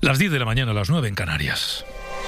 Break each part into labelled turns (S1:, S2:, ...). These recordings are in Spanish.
S1: Las 10 de la mañana, las 9 en Canarias.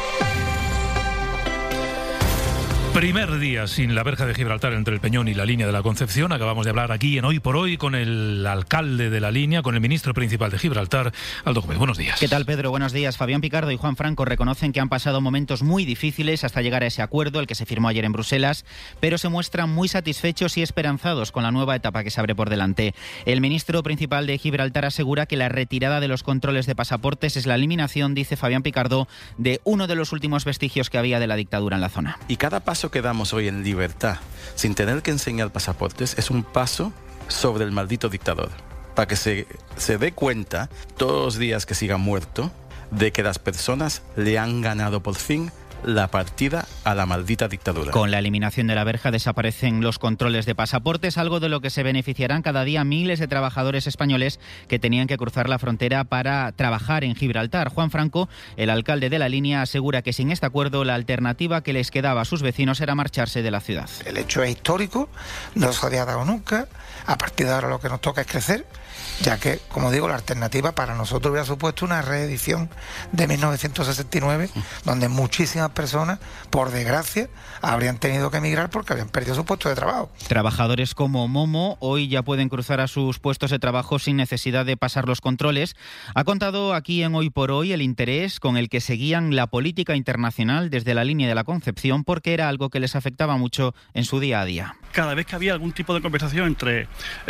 S1: Primer día sin la verja de Gibraltar entre el Peñón y la línea de la Concepción. Acabamos de hablar aquí en Hoy por Hoy con el alcalde de la línea, con el ministro principal de Gibraltar, Aldo Gómez. Buenos días.
S2: ¿Qué tal, Pedro? Buenos días. Fabián Picardo y Juan Franco reconocen que han pasado momentos muy difíciles hasta llegar a ese acuerdo, el que se firmó ayer en Bruselas, pero se muestran muy satisfechos y esperanzados con la nueva etapa que se abre por delante. El ministro principal de Gibraltar asegura que la retirada de los controles de pasaportes es la eliminación, dice Fabián Picardo, de uno de los últimos vestigios que había de la dictadura en la zona.
S3: Y cada paso que damos hoy en libertad, sin tener que enseñar pasaportes, es un paso sobre el maldito dictador. Para que se dé cuenta, todos los días que siga muerto, de que las personas le han ganado por fin la partida a la maldita dictadura.
S2: Con la eliminación de la verja desaparecen los controles de pasaportes, algo de lo que se beneficiarán cada día miles de trabajadores españoles que tenían que cruzar la frontera para trabajar en Gibraltar. Juan Franco, el alcalde de la línea, asegura que sin este acuerdo la alternativa que les quedaba a sus vecinos era marcharse de la ciudad.
S4: El hecho es histórico, no se había dado nunca. A partir de ahora lo que nos toca es crecer, ya que, como digo, la alternativa para nosotros hubiera supuesto una reedición de 1969, donde muchísimas personas, por desgracia, habrían tenido que emigrar porque habían perdido su puesto de trabajo.
S2: Trabajadores como Momo hoy ya pueden cruzar a sus puestos de trabajo sin necesidad de pasar los controles. Ha contado aquí en Hoy por Hoy el interés con el que seguían la política internacional desde la línea de la Concepción, porque era algo que les afectaba mucho en su día a día.
S5: Cada vez que había algún tipo de conversación entre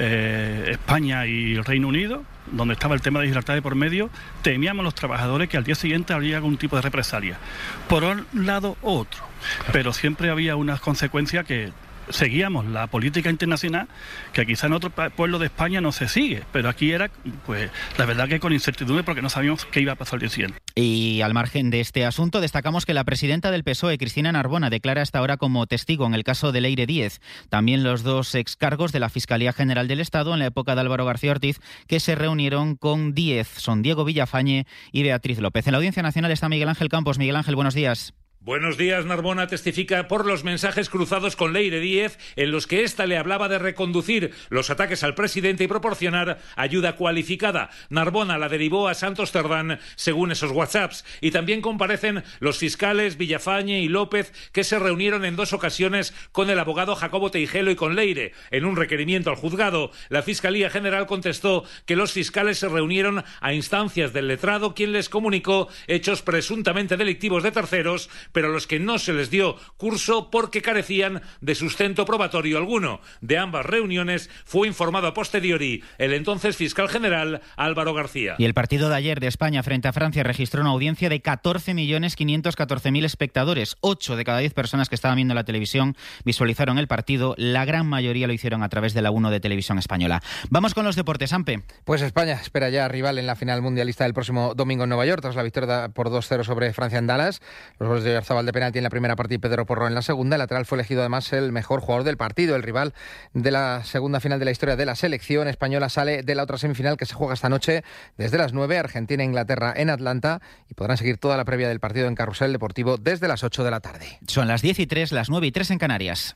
S5: España y el Reino Unido, donde estaba el tema de Gibraltar de por medio, temíamos los trabajadores que al día siguiente habría algún tipo de represalia. Por un lado u otro, pero siempre había unas consecuencias que seguíamos la política internacional, que quizá en otro pueblo de España no se sigue, pero aquí era, pues, la verdad que con incertidumbre porque no sabíamos qué iba a pasar el día siguiente.
S2: Y al margen de este asunto, destacamos que la presidenta del PSOE, Cristina Narbona, declara hasta ahora como testigo en el caso de Leire Díez. También los dos excargos de la Fiscalía General del Estado en la época de Álvaro García Ortiz, que se reunieron con Díez. Son Diego Villafañe y Beatriz López. En la Audiencia Nacional está Miguel Ángel Campos. Miguel Ángel, buenos días.
S6: Buenos días. Narbona testifica por los mensajes cruzados con Leire Díez, en los que ésta le hablaba de reconducir los ataques al presidente y proporcionar ayuda cualificada. Narbona la derivó a Santos Cerdán, según esos WhatsApps. Y también comparecen los fiscales Villafañe y López, que se reunieron en 2 ocasiones con el abogado Jacobo Teijelo y con Leire. En un requerimiento al juzgado, la Fiscalía General contestó que los fiscales se reunieron a instancias del letrado, quien les comunicó hechos presuntamente delictivos de terceros, pero los que no se les dio curso porque carecían de sustento probatorio alguno. De ambas reuniones fue informado a posteriori el entonces fiscal general Álvaro García.
S2: Y el partido de ayer de España frente a Francia registró una audiencia de 14.514.000 espectadores. 8 de cada 10 personas que estaban viendo la televisión visualizaron el partido. La gran mayoría lo hicieron a través de la 1 de Televisión Española. Vamos con los deportes, Ampe.
S7: Pues España espera ya rival en la final mundialista del próximo domingo en Nueva York, tras la victoria por 2-0 sobre Francia en Dallas. Los goles de Oyarzabal de penalti en la primera parte y Pedro Porro en la segunda. El lateral fue elegido además el mejor jugador del partido. El rival de la segunda final de la historia de la selección española sale de la otra semifinal que se juega esta noche desde las 9, Argentina e Inglaterra en Atlanta, y podrán seguir toda la previa del partido en Carrusel Deportivo desde las 8 de la tarde.
S2: Son las 10:03, las 9:03 en Canarias.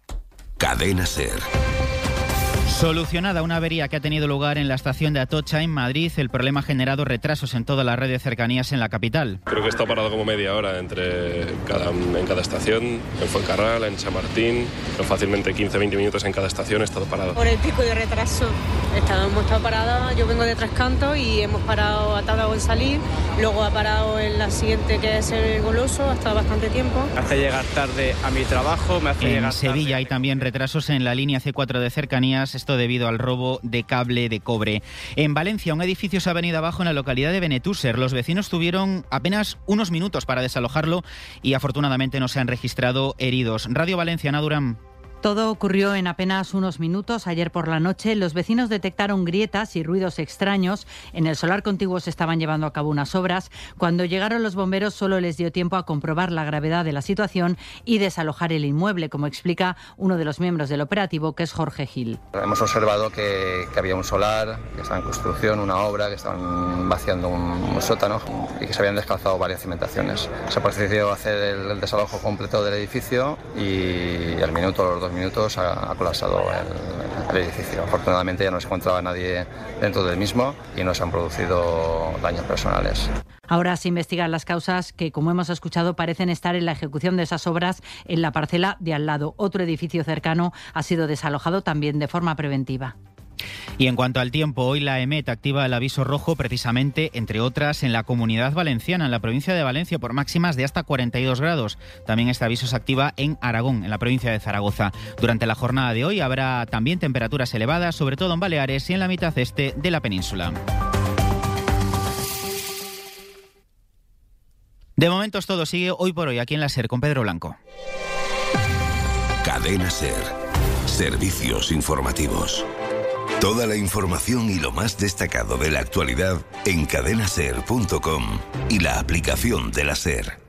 S8: Cadena SER.
S2: Solucionada una avería que ha tenido lugar en la estación de Atocha, en Madrid. El problema ha generado retrasos en toda la red de cercanías en la capital.
S9: Creo que está parado como media hora en cada estación, en Fuencarral, en San Martín, pero fácilmente 15-20 minutos en cada estación, he estado parado.
S10: Por el pico de retraso, hemos estado parados, yo vengo de Tres Cantos y hemos parado, ha tardado en salir, luego ha parado en la siguiente que es el Goloso, ha estado bastante tiempo.
S11: Me hace llegar tarde a mi trabajo, me hace llegar tarde.
S2: En Sevilla hay también retrasos en la línea C4 de cercanías, esto debido al robo de cable de cobre. En Valencia, un edificio se ha venido abajo en la localidad de Benetúser. Los vecinos tuvieron apenas unos minutos para desalojarlo y afortunadamente no se han registrado heridos. Radio Valencia, Ana Durán.
S12: Todo ocurrió en apenas unos minutos. Ayer por la noche los vecinos detectaron grietas y ruidos extraños. En el solar contiguo se estaban llevando a cabo unas obras. Cuando llegaron los bomberos solo les dio tiempo a comprobar la gravedad de la situación y desalojar el inmueble, como explica uno de los miembros del operativo, que es Jorge Gil.
S13: Hemos observado que había un solar, que estaba en construcción, una obra, que estaban vaciando un sótano y que se habían descalzado varias cimentaciones. Se procedió a hacer el desalojo completo del edificio y al minuto, los 2 minutos, ha colapsado edificio. Afortunadamente ya no se encontraba nadie dentro del mismo y no se han producido daños personales.
S12: Ahora se investigan las causas que, como hemos escuchado, parecen estar en la ejecución de esas obras en la parcela de al lado. Otro edificio cercano ha sido desalojado también de forma preventiva.
S2: Y en cuanto al tiempo, hoy la EMET activa el aviso rojo precisamente, entre otras, en la Comunidad Valenciana, en la provincia de Valencia, por máximas de hasta 42 grados. También este aviso se activa en Aragón, en la provincia de Zaragoza. Durante la jornada de hoy habrá también temperaturas elevadas, sobre todo en Baleares y en la mitad este de la península. De momento es todo. Sigue Hoy por Hoy aquí en la SER con Pedro Blanco.
S8: Cadena SER. Servicios informativos. Toda la información y lo más destacado de la actualidad en cadenaser.com y la aplicación de la SER.